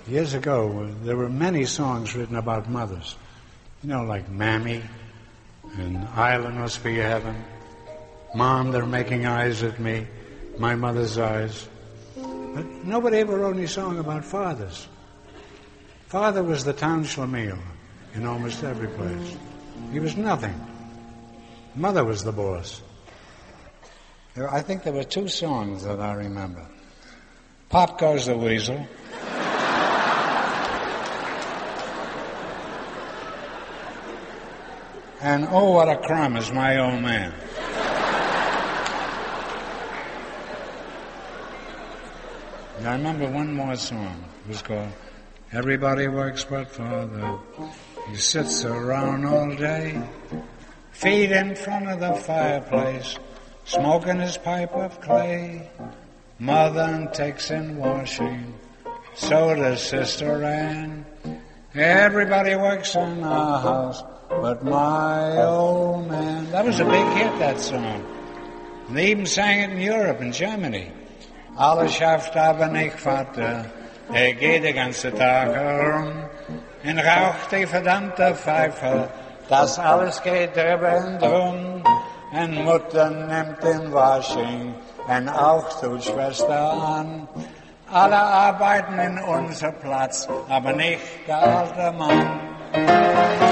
Years ago, there were many songs written about mothers. You know, like Mammy and Island Must Be Heaven. Mom, they're making eyes at me, my mother's eyes. But nobody ever wrote any song about fathers. Father was the town schlemiel in almost every place. He was nothing. Mother was the boss. I think there were two songs that I remember. Pop Goes the Weasel. And Oh, What a Crumb Is My Old Man. And I remember one more song. It was called Everybody Works But Father. He sits around all day, feet in front of the fireplace, smoking his pipe of clay. Mother takes in washing, so does Sister Ann. Everybody works in our house but my old man. That was a big hit, that song. And they even sang it in Europe, in Germany. Alles schafft aber nicht Vater, geht den ganzen Tag herum und raucht die verdammte Pfeife, das alles geht drüber und drum. Und Mutter nimmt den Washing und auch tut Schwester an. Alle arbeiten in unser Platz, aber nicht der alte Mann.